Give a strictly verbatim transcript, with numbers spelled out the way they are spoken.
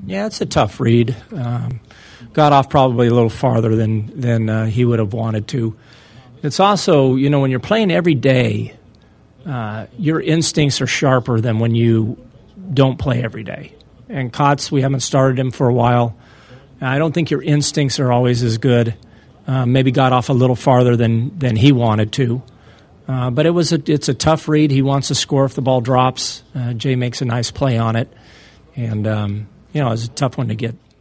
Yeah, it's a tough read. Um, got off probably a little farther than than uh, he would have wanted to. It's also, you know, when you're playing every day, uh, your instincts are sharper than when you don't play every day. And Kotz, we haven't started him for a while. I don't think your instincts are always as good. Uh, maybe got off a little farther than than he wanted to. Uh, but it was a, it's a tough read. He wants to score if the ball drops. Uh, Jay makes a nice play on it. And, um, you know, it was a tough one to get